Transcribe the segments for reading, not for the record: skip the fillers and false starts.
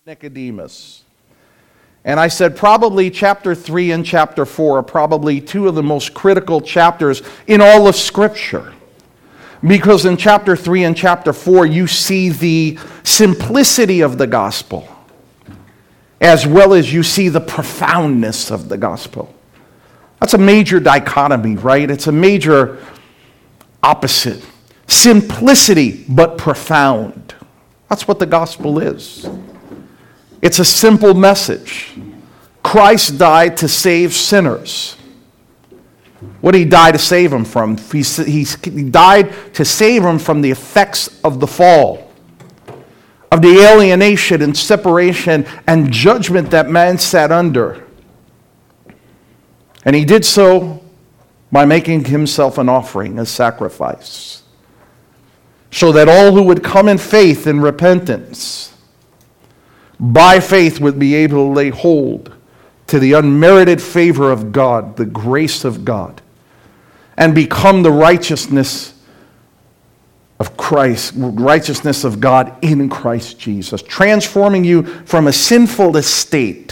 Nicodemus. And I said probably chapter 3 and chapter 4 are probably two of the most critical chapters in all of Scripture. Because in chapter 3 and chapter 4 you see the simplicity of the gospel, as well as you see the profoundness of the gospel. That's a major dichotomy, right? It's a major opposite. Simplicity, but profound. That's what the gospel is. It's a simple message. Christ died to save sinners. What did he die to save them from? He died to save them from the effects of the fall, of the alienation and separation and judgment that man sat under. And he did so by making himself an offering, a sacrifice, so that all who would come in faith and repentance, by faith, would be able to lay hold to the unmerited favor of God, the grace of God, and become the righteousness of Christ, righteousness of God in Christ Jesus, transforming you from a sinful estate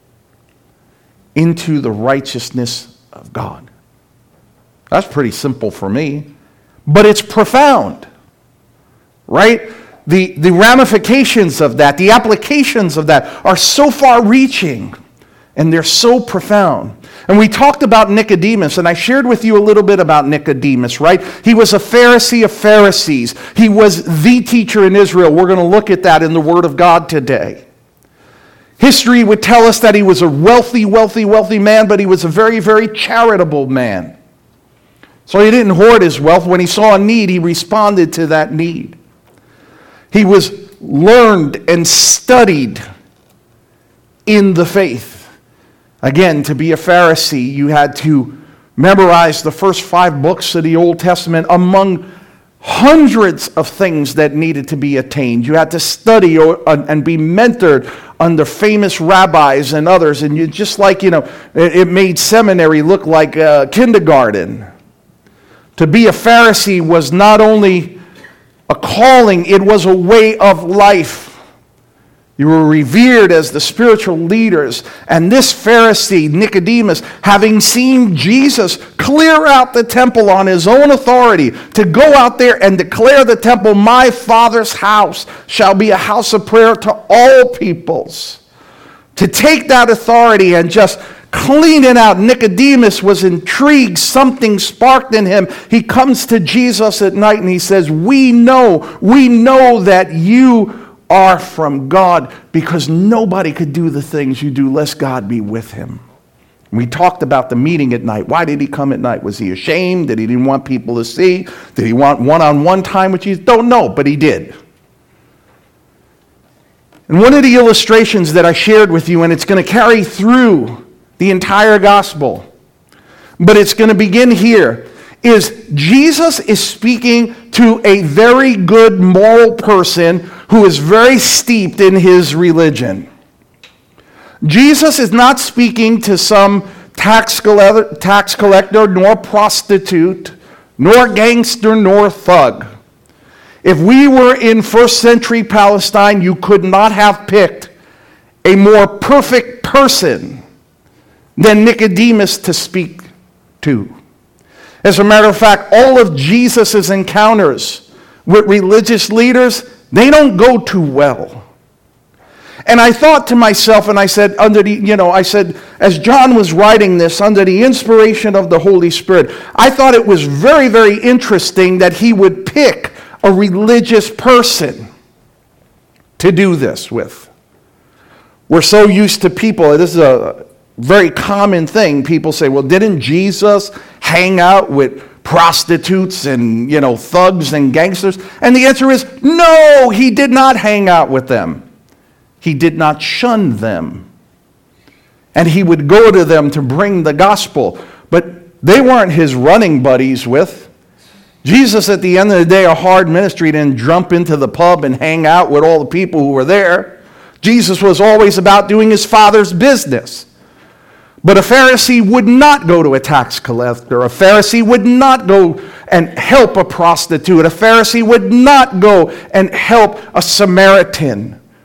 into the righteousness of God. That's pretty simple for me, but it's profound, right? The ramifications of that, the applications of that are so far-reaching, and they're so profound. And we talked about Nicodemus, and I shared with you a little bit about Nicodemus, right? He was a Pharisee of Pharisees. He was the teacher in Israel. We're going to look at that in the Word of God today. History would tell us that he was a wealthy man, but he was a very, very charitable man. So he didn't hoard his wealth. When he saw a need, he responded to that need. He was learned and studied in the faith. Again, to be a Pharisee, you had to memorize the first 5 books of the Old Testament among hundreds of things that needed to be attained. You had to study and be mentored under famous rabbis and others. And you just like, it made seminary look like kindergarten. To be a Pharisee was not only a calling, it was a way of life. You were revered as the spiritual leaders. And this Pharisee, Nicodemus, having seen Jesus clear out the temple on his own authority, to go out there and declare the temple, my Father's house shall be a house of prayer to all peoples. To take that authority and just clean it out. Nicodemus was intrigued. Something sparked in him. He comes to Jesus at night and he says, we know that you are from God, because nobody could do the things you do lest God be with him. We talked about the meeting at night. Why did he come at night? Was he ashamed? Did he didn't want people to see? Did he want one-on-one time with Jesus? Don't know, but he did. And one of the illustrations that I shared with you, and it's going to carry through the entire gospel, but it's going to begin here, is Jesus is speaking to a very good moral person who is very steeped in his religion. Jesus is not speaking to some tax collector, nor prostitute, nor gangster, nor thug. If we were in first century Palestine, you could not have picked a more perfect person than Nicodemus to speak to. As a matter of fact, all of Jesus' encounters with religious leaders, they don't go too well. And I thought to myself, and I said, as John was writing this under the inspiration of the Holy Spirit, I thought it was very, very interesting that he would pick a religious person to do this with. We're so used to people, this is a very common thing. People say, well, didn't Jesus hang out with prostitutes and, thugs and gangsters? And the answer is, no, he did not hang out with them. He did not shun them. And he would go to them to bring the gospel. But they weren't his running buddies with. Jesus, at the end of the day, a hard ministry, didn't jump into the pub and hang out with all the people who were there. Jesus was always about doing his Father's business. But a Pharisee would not go to a tax collector. A Pharisee would not go and help a prostitute. A Pharisee would not go and help a Samaritan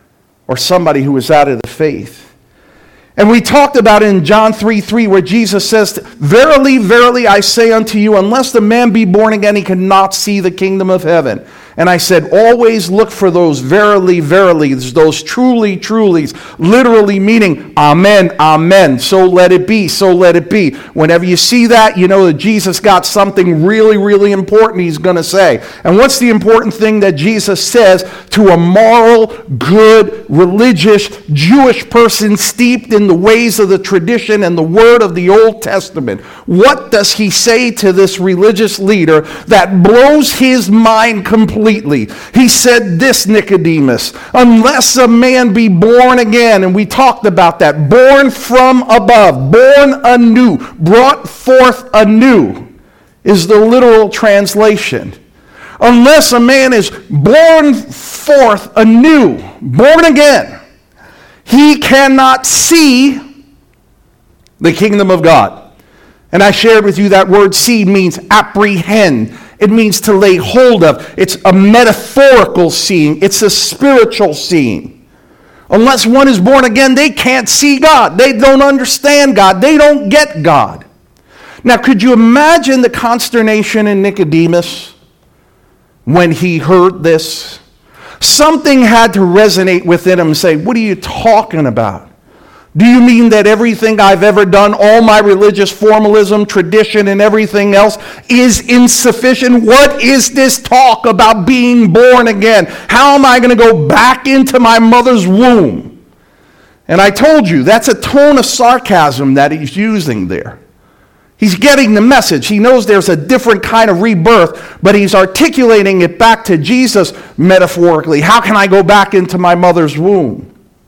or somebody who is out of the faith. And we talked about in John 3:3 where Jesus says, "Verily, verily, I say unto you, unless the man be born again, he cannot see the kingdom of heaven." And I said, always look for those verily, verily, those truly, trulies, literally meaning amen, amen, so let it be, so let it be. Whenever you see that, you know that Jesus got something really, really important he's going to say. And what's the important thing that Jesus says to a moral, good, religious, Jewish person steeped in the ways of the tradition and the word of the Old Testament? What does he say to this religious leader that blows his mind completely? He said this, Nicodemus, unless a man be born again, and we talked about that, born from above, born anew, brought forth anew, is the literal translation. Unless a man is born forth anew, born again, he cannot see the kingdom of God. And I shared with you that word see means apprehend. It means to lay hold of. It's a metaphorical seeing. It's a spiritual seeing. Unless one is born again, they can't see God. They don't understand God. They don't get God. Now, could you imagine the consternation in Nicodemus when he heard this? Something had to resonate within him and say, what are you talking about? Do you mean that everything I've ever done, all my religious formalism, tradition, and everything else is insufficient? What is this talk about being born again? How am I going to go back into my mother's womb? And I told you, that's a tone of sarcasm that he's using there. He's getting the message. He knows there's a different kind of rebirth, but he's articulating it back to Jesus metaphorically. How can I go back into my mother's womb?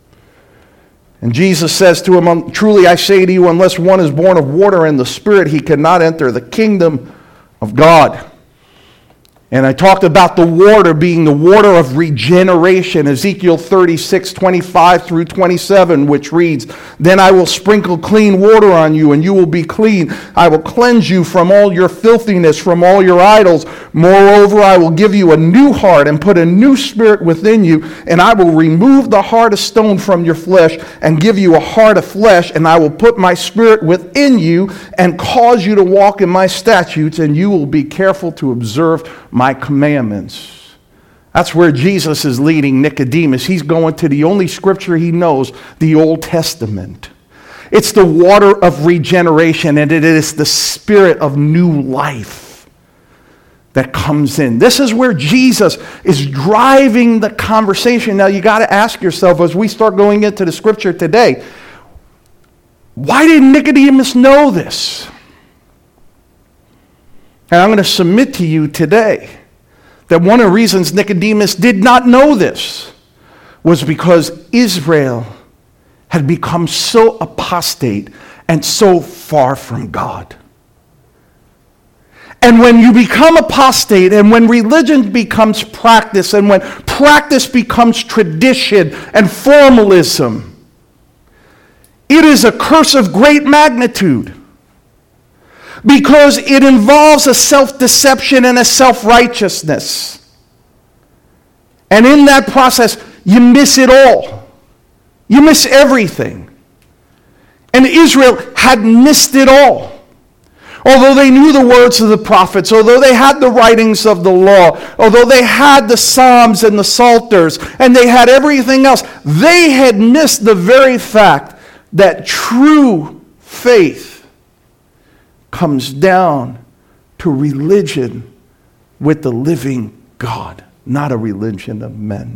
And Jesus says to him, truly I say to you, unless one is born of water and the Spirit, he cannot enter the kingdom of God. And I talked about the water being the water of regeneration, Ezekiel 36:25 through 27, which reads, then I will sprinkle clean water on you, and you will be clean. I will cleanse you from all your filthiness, from all your idols. Moreover, I will give you a new heart and put a new spirit within you, and I will remove the heart of stone from your flesh and give you a heart of flesh, and I will put my spirit within you and cause you to walk in my statutes, and you will be careful to observe my commandments. That's where Jesus is leading Nicodemus. He's going to the only scripture he knows, the Old Testament. It's the water of regeneration, and it is the spirit of new life that comes in. This is where Jesus is driving the conversation. Now you got to ask yourself as we start going into the scripture today, why did Nicodemus know this? And I'm going to submit to you today that one of the reasons Nicodemus did not know this was because Israel had become so apostate and so far from God. And when you become apostate, and when religion becomes practice, and when practice becomes tradition and formalism, it is a curse of great magnitude. Because it involves a self-deception and a self-righteousness. And in that process, you miss it all. You miss everything. And Israel had missed it all. Although they knew the words of the prophets, although they had the writings of the law, although they had the Psalms and the Psalters, and they had everything else, they had missed the very fact that true faith comes down to religion with the living God, not a religion of men.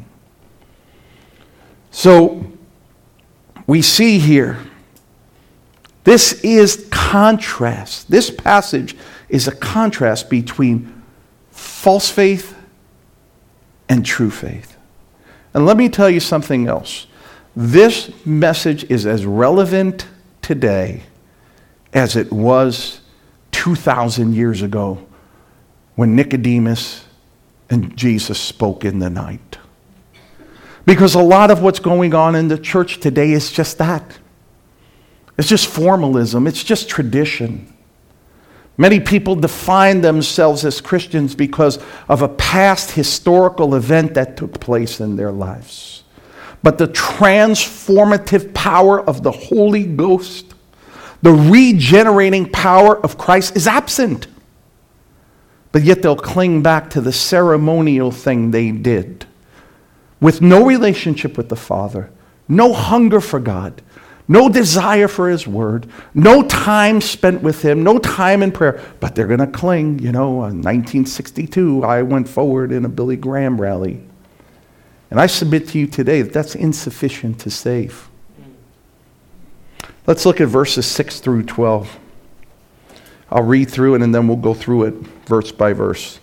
So we see here, this is contrast. This passage is a contrast between false faith and true faith. And let me tell you something else. This message is as relevant today as it was 2,000 years ago when Nicodemus and Jesus spoke in the night. Because a lot of what's going on in the church today is just that. It's just formalism. It's just tradition. Many people define themselves as Christians because of a past historical event that took place in their lives. but the transformative power of the Holy Ghost, the regenerating power of Christ is absent. But yet they'll cling back to the ceremonial thing they did with no relationship with the Father, no hunger for God, no desire for His Word, no time spent with Him, no time in prayer. But they're going to cling. In 1962, I went forward in a Billy Graham rally. And I submit to you today that that's insufficient to save. Let's look at verses 6 through 12. I'll read through it and then we'll go through it verse by verse.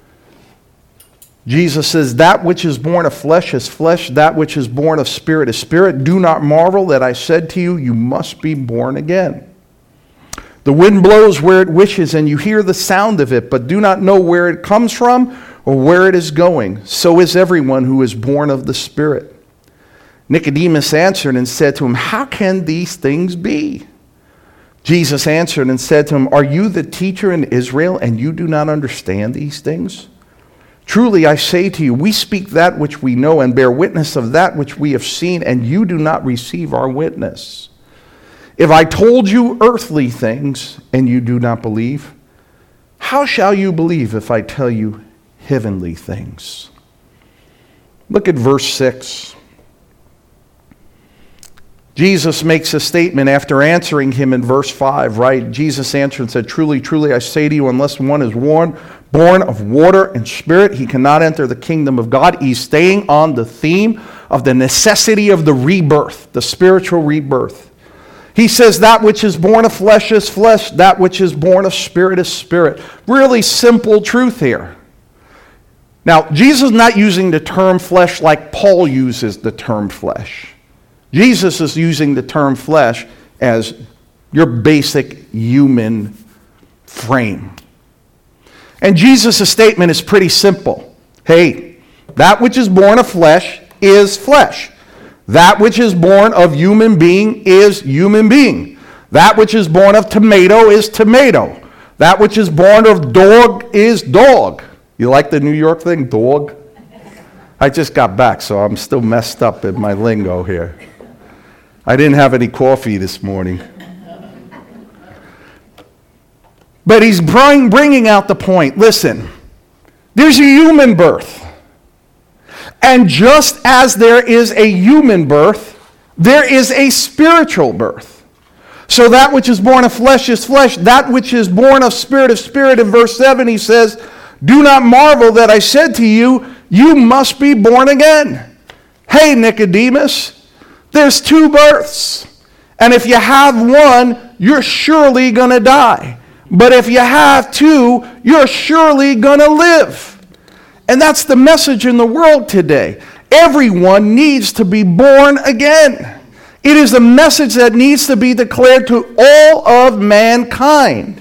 Jesus says, that which is born of flesh is flesh, that which is born of spirit is spirit. Do not marvel that I said to you, you must be born again. The wind blows where it wishes, and you hear the sound of it, but do not know where it comes from or where it is going. So is everyone who is born of the Spirit. Nicodemus answered and said to him, how can these things be? Jesus answered and said to him, are you the teacher in Israel, and you do not understand these things? Truly I say to you, we speak that which we know and bear witness of that which we have seen, and you do not receive our witness. If I told you earthly things and you do not believe, how shall you believe if I tell you heavenly things? Look at verse 6. Jesus makes a statement after answering him in verse 5, right? Jesus answered and said, truly, truly, I say to you, unless one is born of water and spirit, he cannot enter the kingdom of God. He's staying on the theme of the necessity of the rebirth, the spiritual rebirth. He says that which is born of flesh is flesh, that which is born of spirit is spirit. Really simple truth here. Now, Jesus is not using the term flesh like Paul uses the term flesh. Jesus is using the term flesh as your basic human frame. And Jesus' statement is pretty simple. Hey, that which is born of flesh is flesh. That which is born of human being is human being. That which is born of tomato is tomato. That which is born of dog is dog. You like the New York thing, dog? I just got back, so I'm still messed up in my lingo here. I didn't have any coffee this morning. But he's bringing out the point. Listen, there's a human birth. And just as there is a human birth, there is a spiritual birth. So that which is born of flesh is flesh. That which is born of spirit is spirit. In verse 7 he says, do not marvel that I said to you, you must be born again. Hey, Nicodemus, there's two births. And if you have one, you're surely going to die. But if you have two, you're surely going to live. And that's the message in the world today. Everyone needs to be born again. It is a message that needs to be declared to all of mankind.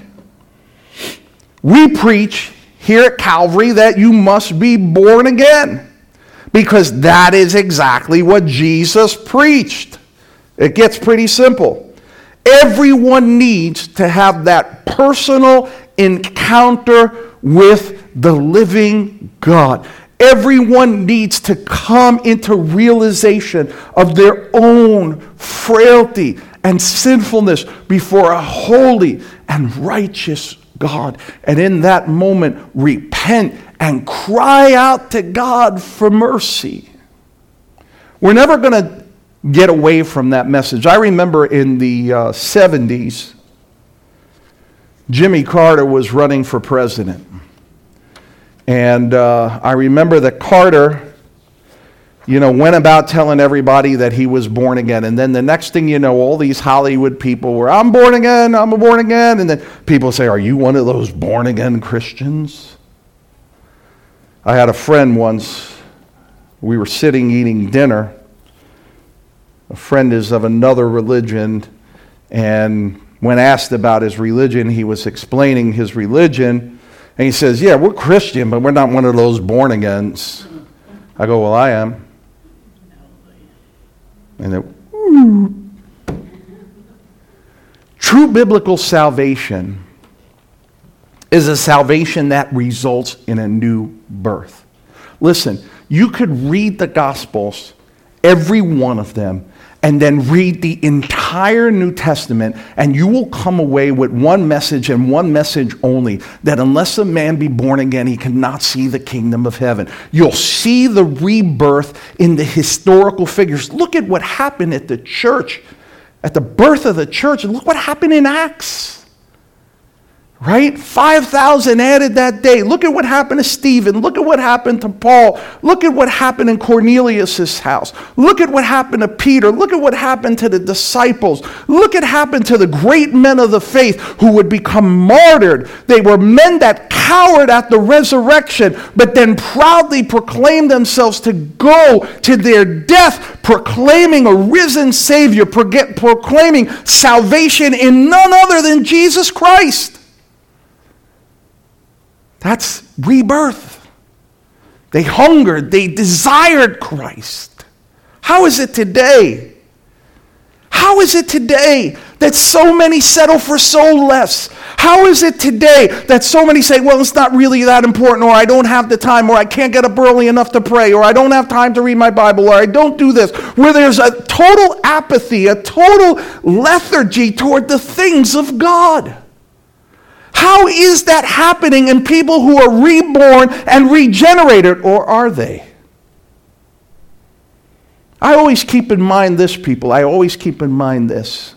We preach here at Calvary that you must be born again, because that is exactly what Jesus preached. It gets pretty simple. Everyone needs to have that personal encounter with the living God. Everyone needs to come into realization of their own frailty and sinfulness before a holy and righteous God. And in that moment, repent and cry out to God for mercy. We're never going to get away from that message. I remember in the 70s, Jimmy Carter was running for president. And I remember that Carter, went about telling everybody that he was born again. And then the next thing you know, all these Hollywood people were, I'm born again, I'm born again. And then people say, are you one of those born again Christians? I had a friend once, we were sitting eating dinner. A friend is of another religion, and when asked about his religion, he was explaining his religion, and he says, yeah, we're Christian, but we're not one of those born-agains. I go, well, I am. And then, true biblical salvation is a salvation that results in a new birth. Listen, you could read the Gospels every one of them and then read the entire New Testament, and you will come away with one message and one message only, that unless a man be born again, he cannot see the kingdom of heaven. You'll see the rebirth in the historical figures. Look at what happened at the church, at the birth of the church, and look what happened in Acts. Right? 5,000 added that day. Look at what happened to Stephen. Look at what happened to Paul. Look at what happened in Cornelius' house. Look at what happened to Peter. Look at what happened to the disciples. Look at what happened to the great men of the faith who would become martyred. They were men that cowered at the resurrection, but then proudly proclaimed themselves to go to their death, proclaiming a risen Savior, proclaiming salvation in none other than Jesus Christ. That's rebirth. They hungered, they desired Christ. How is it today? How is it today that so many settle for so less? How is it today that so many say, well, it's not really that important, or I don't have the time, or I can't get up early enough to pray, or I don't have time to read my Bible, or I don't do this, where there's a total apathy, a total lethargy toward the things of God? How is that happening in people who are reborn and regenerated, or are they? I always keep in mind this, people. I always keep in mind this.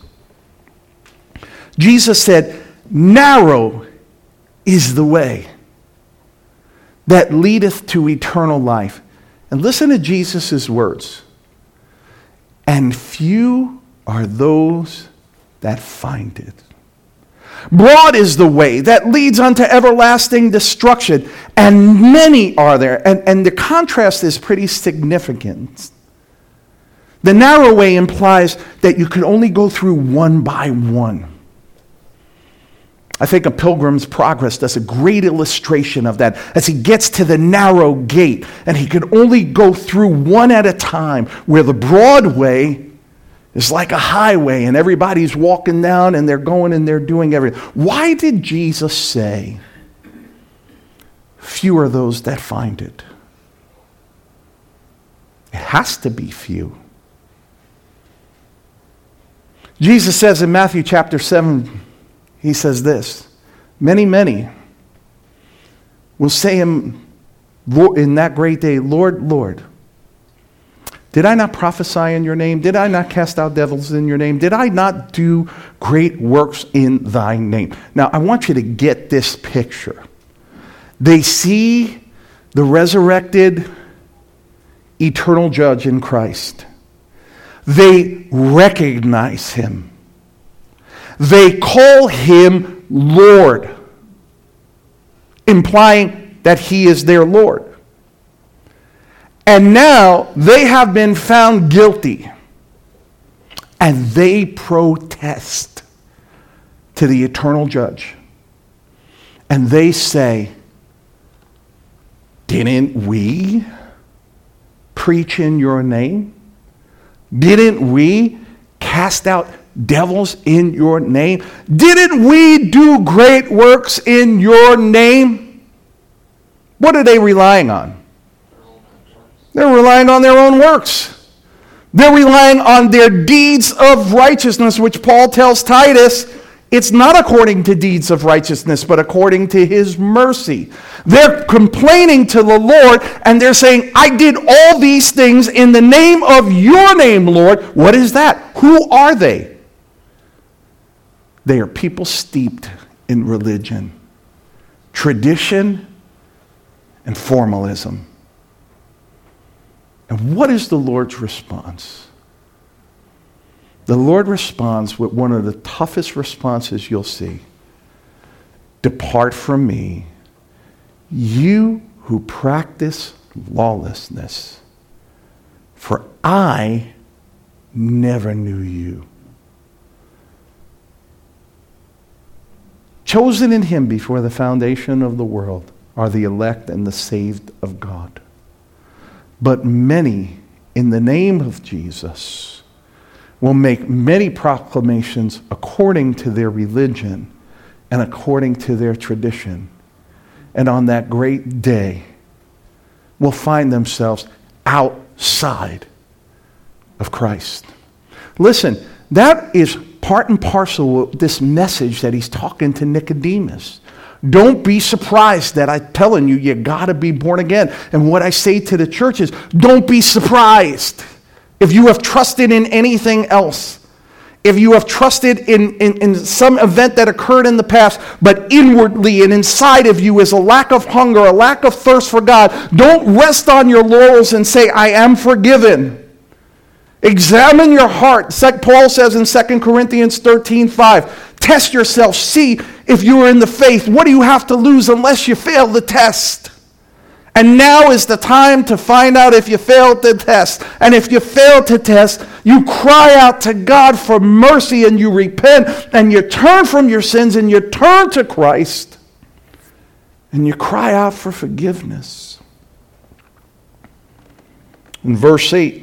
Jesus said, narrow is the way that leadeth to eternal life. And listen to Jesus' words. And few are those that find it. Broad is the way that leads unto everlasting destruction, and many are there. And the contrast is pretty significant. The narrow way implies that you can only go through one by one. I think A Pilgrim's Progress does a great illustration of that as he gets to the narrow gate, and he can only go through one at a time, where the broad way is like a highway, and everybody's walking down, and they're going and they're doing everything. Why did Jesus say, few are those that find it? It has to be few. Jesus says in Matthew chapter 7, he says this, many will say in that great day, Lord, Lord, did I not prophesy in your name? Did I not cast out devils in your name? Did I not do great works in thy name? Now, I want you to get this picture. They see the resurrected, eternal judge in Christ. They recognize him. They call him Lord, implying that he is their Lord. And now they have been found guilty, and they protest to the eternal judge. And they say, didn't we preach in your name? Didn't we cast out devils in your name? Didn't we do great works in your name? What are they relying on? They're relying on their own works. They're relying on their deeds of righteousness, which Paul tells Titus, it's not according to deeds of righteousness, but according to his mercy. They're complaining to the Lord, and they're saying, I did all these things in the name of your name, Lord. What is that? Who are they? They are people steeped in religion, tradition, and formalism. And what is the Lord's response? The Lord responds with one of the toughest responses you'll see. Depart from me, you who practice lawlessness, for I never knew you. Chosen in him before the foundation of the world are the elect and the saved of God. But many, in the name of Jesus, will make many proclamations according to their religion and according to their tradition. And on that great day, will find themselves outside of Christ. Listen, that is part and parcel of this message that he's talking to Nicodemus. Don't be surprised that I'm telling you got to be born again. And what I say to the church is, don't be surprised if you have trusted in anything else. If you have trusted in some event that occurred in the past, but inwardly and inside of you is a lack of hunger, a lack of thirst for God, don't rest on your laurels and say, I am forgiven. Examine your heart. Paul says in 2 Corinthians 13:5, test yourself. See if you are in the faith. What do you have to lose unless you fail the test? And now is the time to find out if you failed the test. And if you failed to test, you cry out to God for mercy and you repent and you turn from your sins and you turn to Christ and you cry out for forgiveness. In verse 8,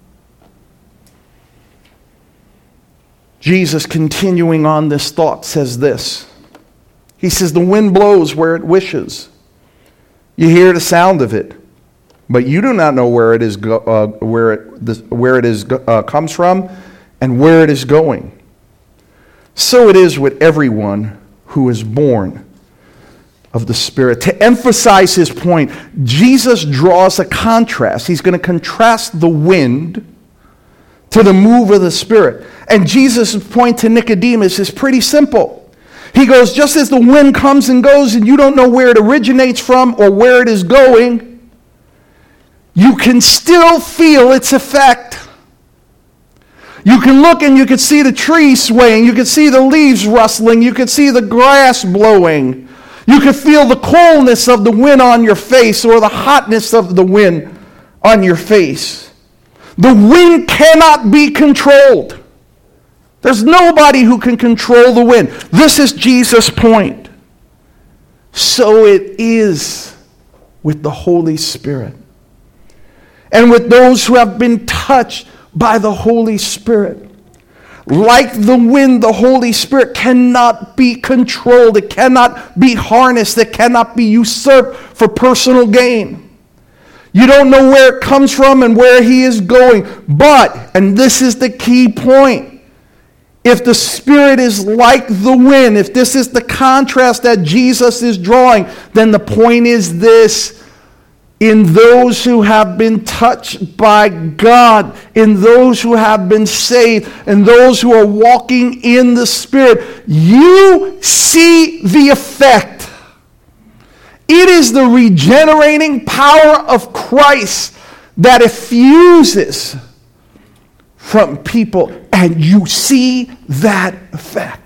Jesus, continuing on this thought, says this. He says, the wind blows where it wishes. You hear the sound of it, but you do not know where it is comes from and where it is going. So it is with everyone who is born of the Spirit. To emphasize his point, Jesus draws a contrast. He's going to contrast the wind to the move of the Spirit. And Jesus' point to Nicodemus is pretty simple. He goes, just as the wind comes and goes and you don't know where it originates from or where it is going, you can still feel its effect. You can look and you can see the trees swaying, you can see the leaves rustling, you can see the grass blowing. You can feel the coldness of the wind on your face or the hotness of the wind on your face. The wind cannot be controlled. There's nobody who can control the wind. This is Jesus' point. So it is with the Holy Spirit. And with those who have been touched by the Holy Spirit. Like the wind, the Holy Spirit cannot be controlled. It cannot be harnessed. It cannot be usurped for personal gain. You don't know where it comes from and where he is going. But, and this is the key point, if the Spirit is like the wind, if this is the contrast that Jesus is drawing, then the point is this. In those who have been touched by God, in those who have been saved, and those who are walking in the Spirit, you see the effect. It is the regenerating power of Christ that effuses from people, and you see that effect.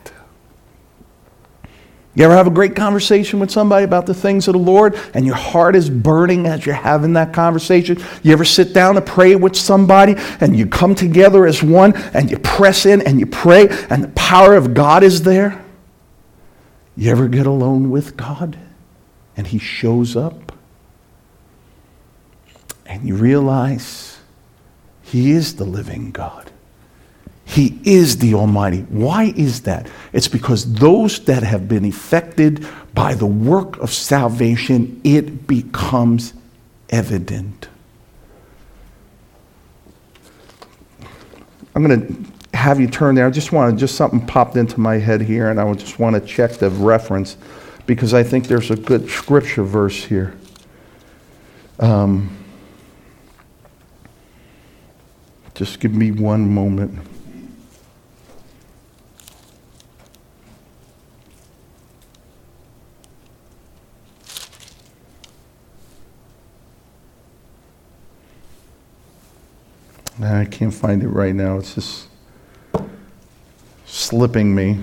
You ever have a great conversation with somebody about the things of the Lord, and your heart is burning as you're having that conversation? You ever sit down and pray with somebody, and you come together as one, and you press in, and you pray, and the power of God is there? You ever get alone with God, and he shows up, and you realize he is the living God. He is the Almighty. Why is that? It's because those that have been affected by the work of salvation, it becomes evident. I'm going to have you turn there. Just something popped into my head here, and I just want to check the reference because I think there's a good scripture verse here. Just give me one moment. I can't find it right now. It's just slipping me.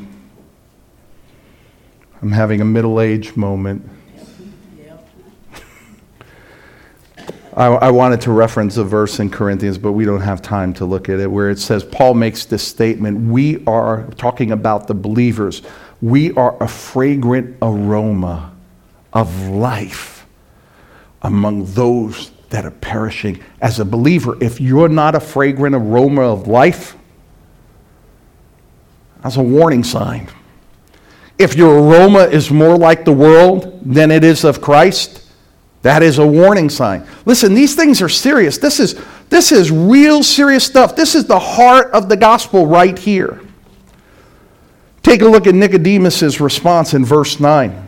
I'm having a middle-aged moment. I wanted to reference a verse in Corinthians, but we don't have time to look at it, where it says, Paul makes this statement, we are, talking about the believers, we are a fragrant aroma of life among those that are perishing. As a believer, if you're not a fragrant aroma of life, that's a warning sign. If your aroma is more like the world than it is of Christ, that is a warning sign. Listen, these things are serious. This is This is real serious stuff. This is the heart of the gospel right here. Take a look at Nicodemus' response in verse 9.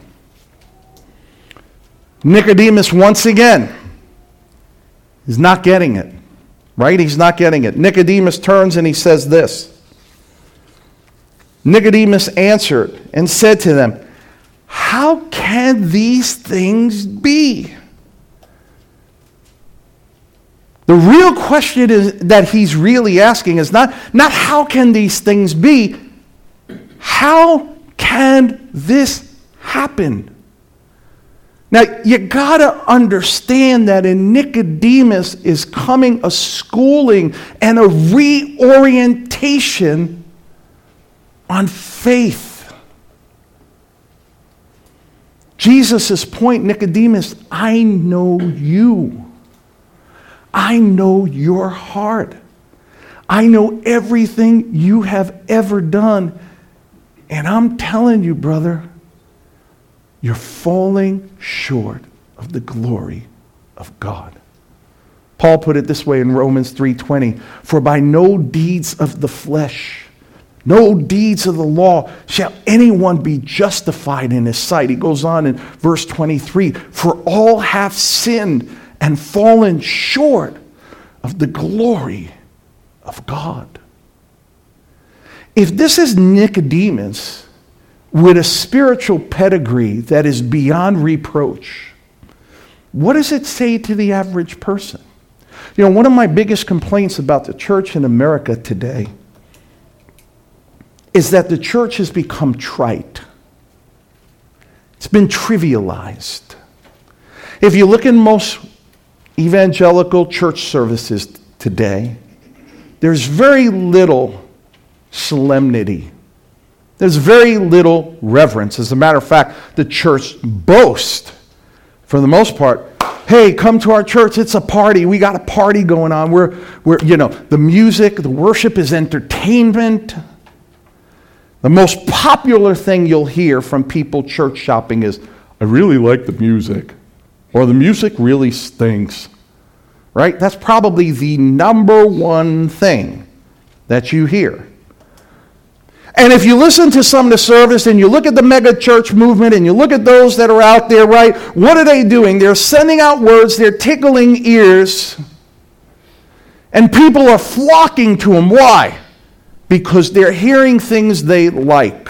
Nicodemus, once again, is not getting it. Right? He's not getting it. Nicodemus turns and he says this. Nicodemus answered and said to them, how can these things be? The real question is that he's really asking is not how can these things be, how can this happen? Now, you got to understand that in Nicodemus is coming a schooling and a reorientation on faith. Jesus' point, Nicodemus, I know you. I know your heart. I know everything you have ever done. And I'm telling you, brother, you're falling short of the glory of God. Paul put it this way in Romans 3:20, for by no deeds of the flesh, no deeds of the law shall anyone be justified in his sight. He goes on in verse 23, for all have sinned and fallen short of the glory of God. If this is Nicodemus with a spiritual pedigree that is beyond reproach, what does it say to the average person? You know, one of my biggest complaints about the church in America today is that the church has become trite. It's been trivialized. If you look in most evangelical church services today, there's very little solemnity. There's very little reverence. As a matter of fact, the church boasts, for the most part, hey, come to our church, it's a party. We got a party going on. We're the music, the worship is entertainment. The most popular thing you'll hear from people church shopping is, I really like the music. Or the music really stinks. Right? That's probably the number one thing that you hear. And if you listen to some of the service and you look at the mega church movement and you look at those that are out there, right? What are they doing? They're sending out words, they're tickling ears, and people are flocking to them. Why? Because they're hearing things they like.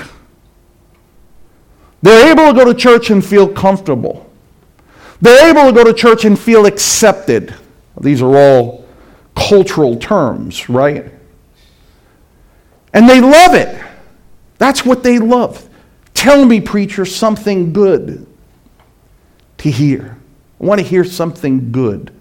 They're able to go to church and feel comfortable. They're able to go to church and feel accepted. These are all cultural terms, right? And they love it. That's what they love. Tell me, preacher, something good to hear. I want to hear something good.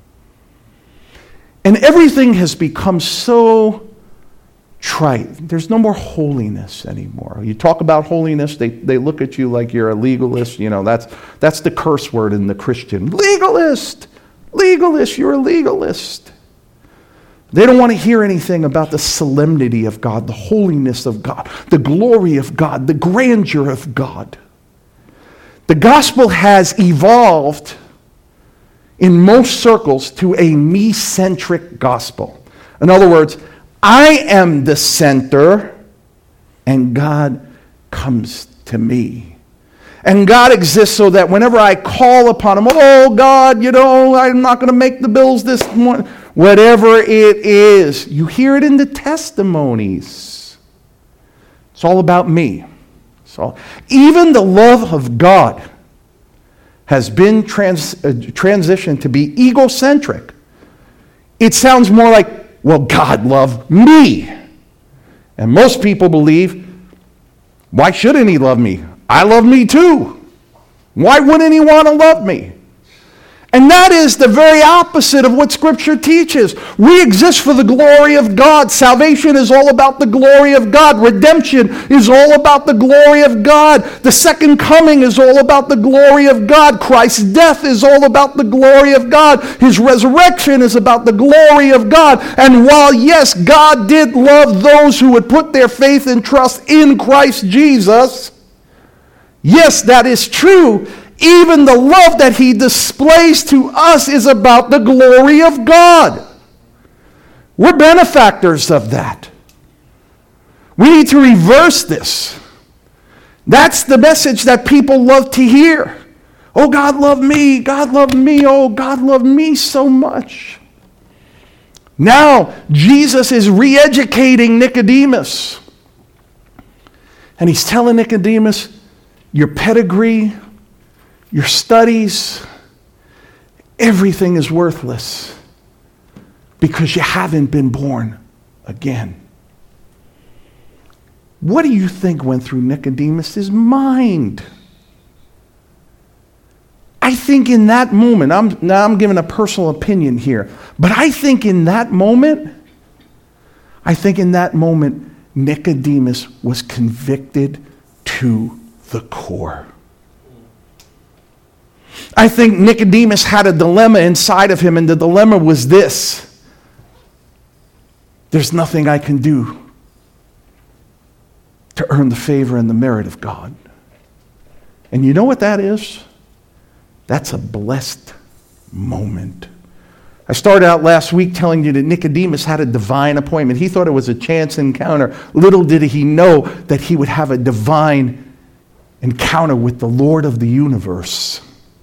And everything has become so trite. There's no more holiness anymore. You talk about holiness, they look at you like you're a legalist. You know, that's the curse word in the Christian. Legalist! Legalist, you're a legalist. They don't want to hear anything about the solemnity of God, the holiness of God, the glory of God, the grandeur of God. The gospel has evolved in most circles to a me-centric gospel. In other words, I am the center, and God comes to me. And God exists so that whenever I call upon Him, oh God, I'm not going to make the bills this morning. Whatever it is, you hear it in the testimonies. It's all about me. So even the love of God has been transitioned to be egocentric. It sounds more like, well, God loved me. And most people believe, why shouldn't He love me? I love me too. Why wouldn't He want to love me? And that is the very opposite of what Scripture teaches. We exist for the glory of God. Salvation is all about the glory of God. Redemption is all about the glory of God. The second coming is all about the glory of God. Christ's death is all about the glory of God. His resurrection is about the glory of God. And while, yes, God did love those who would put their faith and trust in Christ Jesus, yes, that is true. Even the love that He displays to us is about the glory of God. We're benefactors of that. We need to reverse this. That's the message that people love to hear. Oh, God loved me. God loved me. Oh, God loved me so much. Now, Jesus is re-educating Nicodemus. And he's telling Nicodemus, your pedigree, your studies, everything is worthless because you haven't been born again. What do you think went through Nicodemus' mind? I think in that moment, I'm giving a personal opinion here, but I think in that moment, Nicodemus was convicted to the core. I think Nicodemus had a dilemma inside of him, and the dilemma was this: there's nothing I can do to earn the favor and the merit of God. And you know what that is? That's a blessed moment. I started out last week telling you that Nicodemus had a divine appointment. He thought it was a chance encounter. Little did he know that he would have a divine encounter with the Lord of the universe.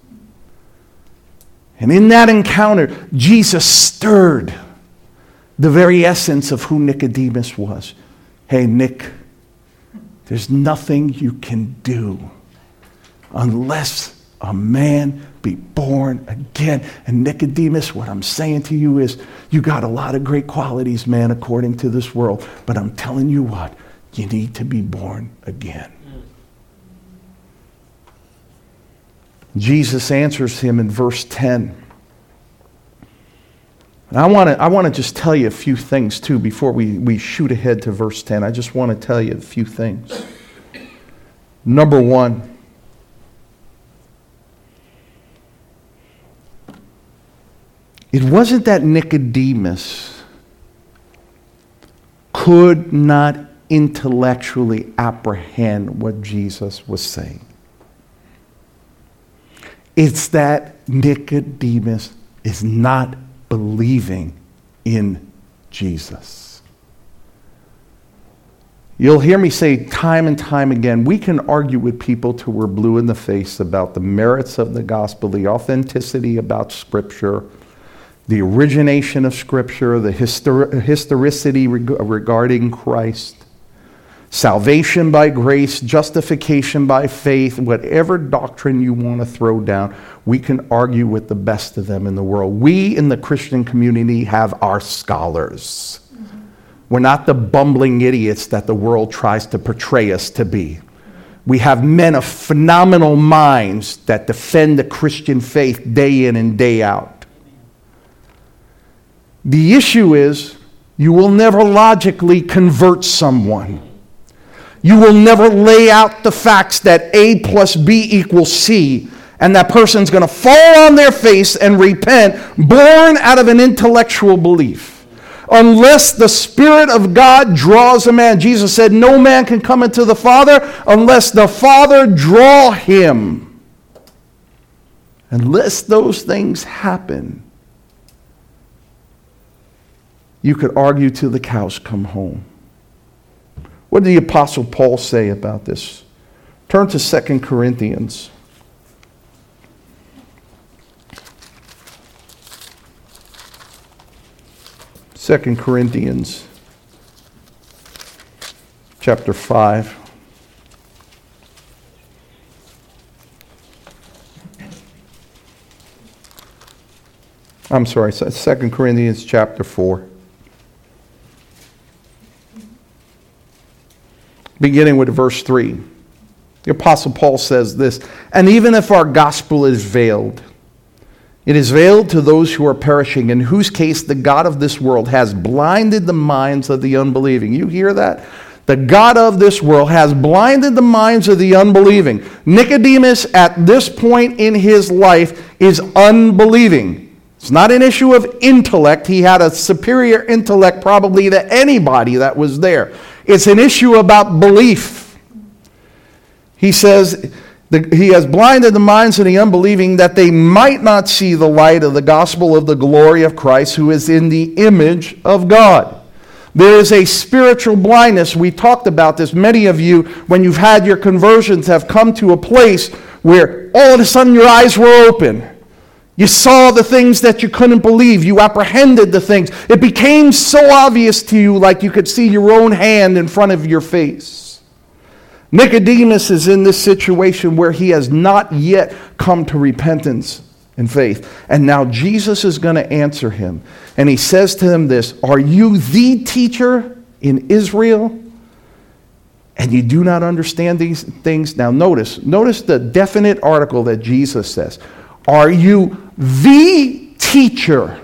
And in that encounter, Jesus stirred the very essence of who Nicodemus was. Hey, Nick, there's nothing you can do unless a man be born again. And Nicodemus, what I'm saying to you is, you got a lot of great qualities, man, according to this world. But I'm telling you what, you need to be born again. Jesus answers him in verse 10. And I want to just tell you a few things, too, before we shoot ahead to verse 10. I just want to tell you a few things. Number one, it wasn't that Nicodemus could not intellectually apprehend what Jesus was saying. It's that Nicodemus is not believing in Jesus. You'll hear me say time and time again, we can argue with people till we're blue in the face about the merits of the gospel, the authenticity about Scripture, the origination of Scripture, the historicity regarding Christ, salvation by grace, justification by faith, whatever doctrine you want to throw down, we can argue with the best of them in the world. We in the Christian community have our scholars. We're not the bumbling idiots that the world tries to portray us to be. We have men of phenomenal minds that defend the Christian faith day in and day out. The issue is, you will never logically convert someone. You will never lay out the facts that A plus B equals C, and that person's going to fall on their face and repent, born out of an intellectual belief. Unless the Spirit of God draws a man. Jesus said, no man can come into the Father unless the Father draw him. Unless those things happen, you could argue till the cows come home. What did the Apostle Paul say about this? Turn to 2 Corinthians. Second Corinthians chapter 5. I'm sorry, 2 Corinthians chapter 4. Beginning with verse 3. The Apostle Paul says this, and even if our gospel is veiled, it is veiled to those who are perishing, in whose case the God of this world has blinded the minds of the unbelieving. You hear that? The God of this world has blinded the minds of the unbelieving. Nicodemus, at this point in his life, is unbelieving. It's not an issue of intellect. He had a superior intellect probably to anybody that was there. It's an issue about belief. He says, He has blinded the minds of the unbelieving that they might not see the light of the gospel of the glory of Christ, who is in the image of God. There is a spiritual blindness. We talked about this. Many of you, when you've had your conversions, have come to a place where all of a sudden your eyes were open. You saw the things that you couldn't believe. You apprehended the things. It became so obvious to you, like you could see your own hand in front of your face. Nicodemus is in this situation where he has not yet come to repentance and faith. And now Jesus is going to answer him. And he says to him this, "Are you the teacher in Israel, and you do not understand these things?" Now notice the definite article that Jesus says. Are you the teacher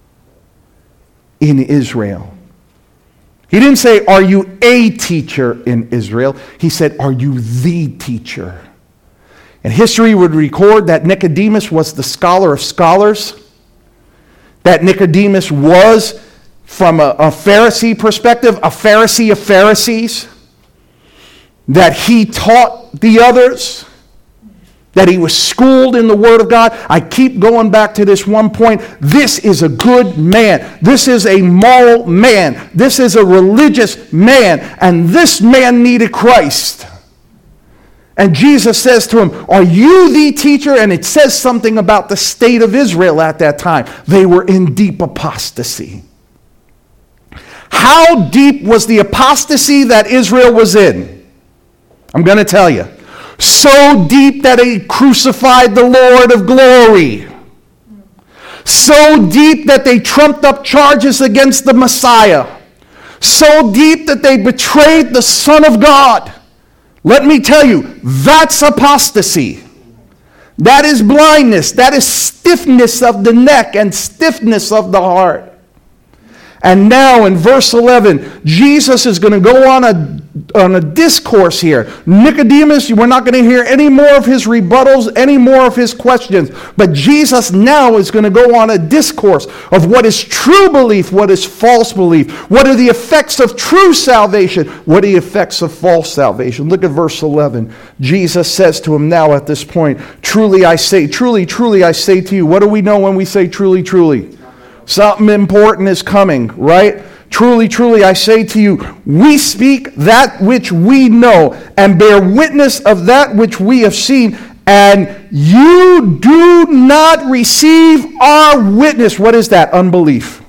in Israel? He didn't say, "Are you a teacher in Israel?" He said, "Are you the teacher?" And history would record that Nicodemus was the scholar of scholars, that Nicodemus was, from a Pharisee perspective, a Pharisee of Pharisees, that he taught the others, that he was schooled in the Word of God. I keep going back to this one point. This is a good man. This is a moral man. This is a religious man. And this man needed Christ. And Jesus says to him, "Are you the teacher?" And it says something about the state of Israel at that time. They were in deep apostasy. How deep was the apostasy that Israel was in? I'm going to tell you. So deep that they crucified the Lord of glory. So deep that they trumped up charges against the Messiah. So deep that they betrayed the Son of God. Let me tell you, that's apostasy. That is blindness. That is stiffness of the neck and stiffness of the heart. And now in verse 11, Jesus is going to go on a discourse here. Nicodemus, we're not going to hear any more of his rebuttals, any more of his questions. But Jesus now is going to go on a discourse of what is true belief, what is false belief, what are the effects of true salvation, what are the effects of false salvation. Look at verse 11. Jesus says to him now at this point, "Truly I say, truly, truly I say to you." What do we know when we say truly, truly? Something important is coming, right? "Truly, truly, I say to you, we speak that which we know, and bear witness of that which we have seen, and you do not receive our witness." What is that? Unbelief.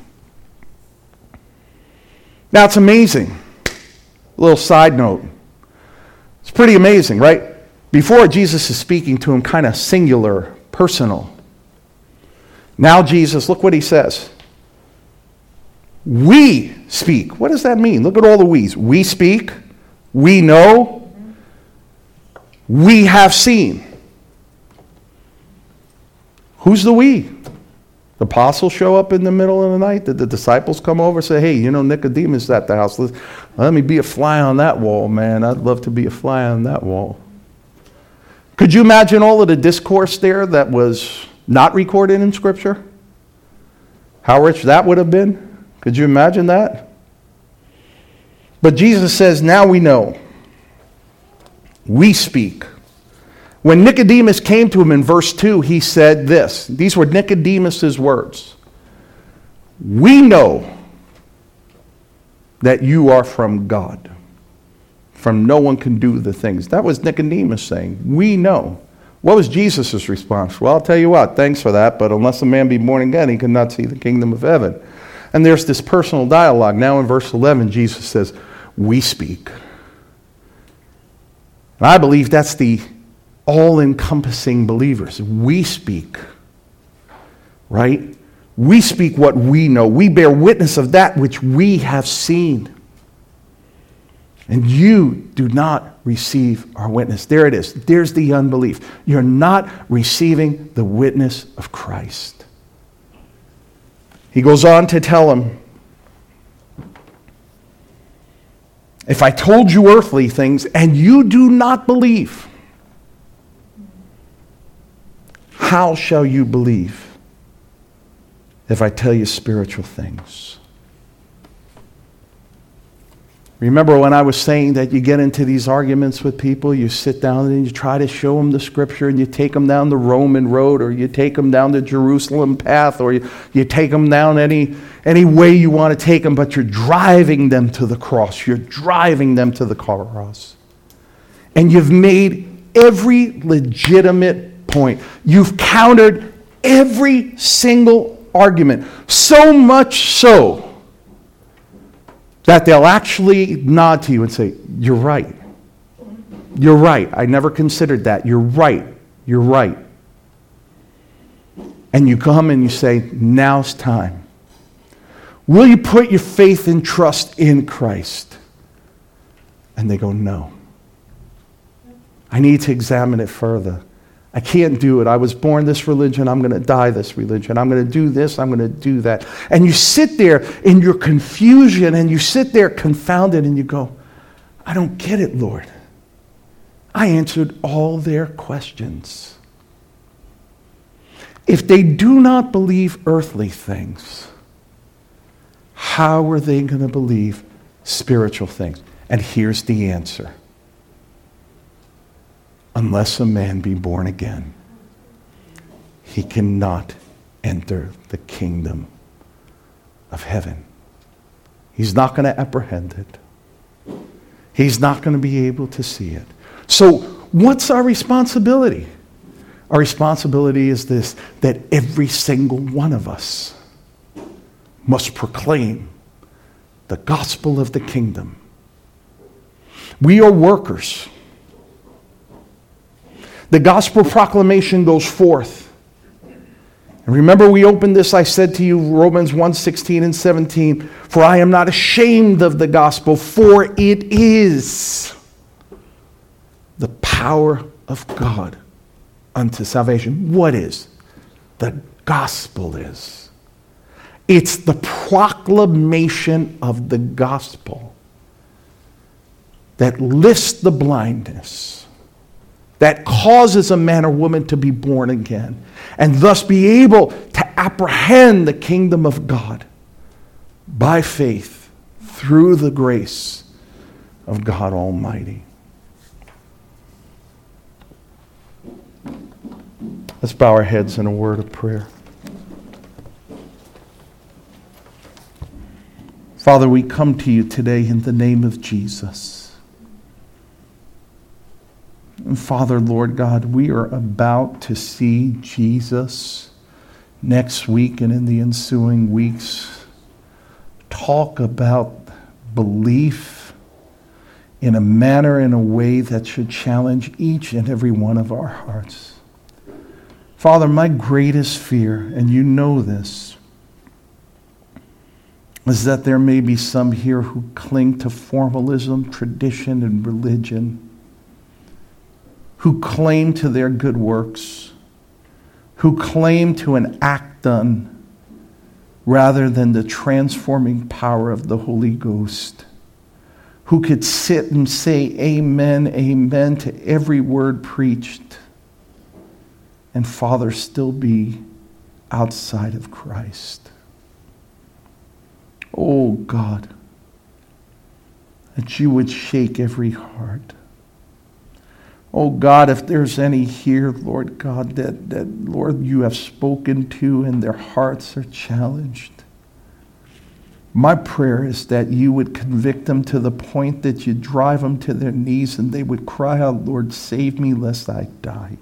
Now, it's amazing. A little side note. It's pretty amazing, right? Before, Jesus is speaking to him kind of singular, personal. Now Jesus, look what he says. We speak. What does that mean? Look at all the we's. We speak. We know. We have seen. Who's the we? The apostles show up in the middle of the night. Did the disciples come over and say, "Hey, Nicodemus is at the house. Let me be a fly on that wall, man. I'd love to be a fly on that wall." Could you imagine all of the discourse there that was not recorded in Scripture? How rich that would have been? Could you imagine that? But Jesus says, now we know. We speak. When Nicodemus came to him in verse 2, he said this. These were Nicodemus's words. "We know that you are from God. From no one can do the things." That was Nicodemus saying, "We know." What was Jesus' response? "Well, I'll tell you what, thanks for that, but unless a man be born again, he cannot see the kingdom of heaven." And there's this personal dialogue. Now in verse 11, Jesus says, "We speak." And I believe that's the all-encompassing believers. We speak, right? We speak what we know. We bear witness of that which we have seen. And you do not receive our witness. There it is. There's the unbelief. You're not receiving the witness of Christ. He goes on to tell him, "If I told you earthly things and you do not believe, how shall you believe if I tell you spiritual things?" Remember when I was saying that you get into these arguments with people, you sit down and you try to show them the scripture, and you take them down the Roman road, or you take them down the Jerusalem path, or you take them down any way you want to take them, but you're driving them to the cross. You're driving them to the cross. And you've made every legitimate point. You've countered every single argument, so much so that they'll actually nod to you and say, "You're right. You're right. I never considered that. You're right. You're right." And you come and you say, "Now's time. Will you put your faith and trust in Christ?" And they go, "No. I need to examine it further. I can't do it. I was born this religion. I'm going to die this religion. I'm going to do this. I'm going to do that." And you sit there in your confusion, and you sit there confounded, and you go, "I don't get it, Lord. I answered all their questions." If they do not believe earthly things, how are they going to believe spiritual things? And here's the answer. Unless a man be born again, he cannot enter the kingdom of heaven. He's not going to apprehend it. He's not going to be able to see it. So what's our responsibility? Our responsibility is this, that every single one of us must proclaim the gospel of the kingdom. We are workers. The gospel proclamation goes forth. And remember, we opened this, I said to you, Romans 1:16 and 17, "For I am not ashamed of the gospel, for it is the power of God unto salvation." What is? The gospel is. It's the proclamation of the gospel that lifts the blindness, that causes a man or woman to be born again, and thus be able to apprehend the kingdom of God by faith through the grace of God Almighty. Let's bow our heads in a word of prayer. Father, we come to you today in the name of Jesus. And Father, Lord God, we are about to see Jesus next week and in the ensuing weeks talk about belief in a manner, in a way that should challenge each and every one of our hearts. Father, my greatest fear, and you know this, is that there may be some here who cling to formalism, tradition, and religion, who claim to their good works, who claim to an act done rather than the transforming power of the Holy Ghost, who could sit and say amen, amen to every word preached, and Father, still be outside of Christ. Oh God, that you would shake every heart. Oh God, if there's any here, Lord God, that Lord, you have spoken to and their hearts are challenged, my prayer is that you would convict them to the point that you drive them to their knees and they would cry out, "Lord, save me lest I die."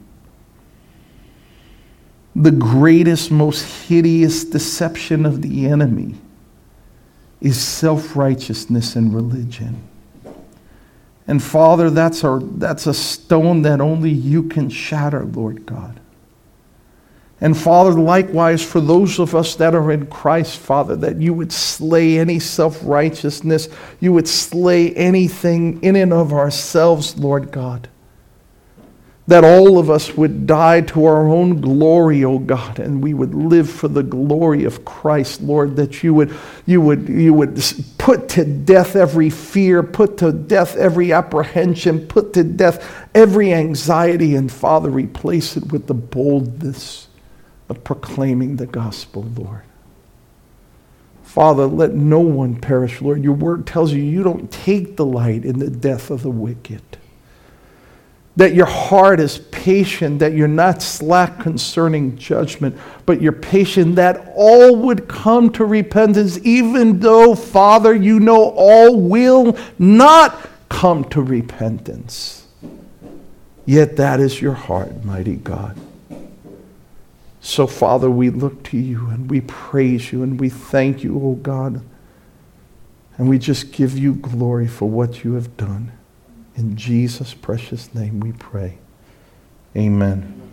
The greatest, most hideous deception of the enemy is self-righteousness and religion. And Father, that's a stone that only you can shatter, Lord God. And Father, likewise, for those of us that are in Christ, Father, that you would slay any self-righteousness, you would slay anything in and of ourselves, Lord God. That all of us would die to our own glory, O God, and we would live for the glory of Christ, Lord, that you would put to death every fear, put to death every apprehension, put to death every anxiety, and Father, replace it with the boldness of proclaiming the gospel, Lord. Father, let no one perish, Lord. Your word tells you you don't take delight in the death of the wicked. That your heart is patient, that you're not slack concerning judgment, but you're patient that all would come to repentance, even though, Father, you know all will not come to repentance. Yet that is your heart, mighty God. So, Father, we look to you and we praise you and we thank you, O God. And we just give you glory for what you have done. In Jesus' precious name we pray. Amen.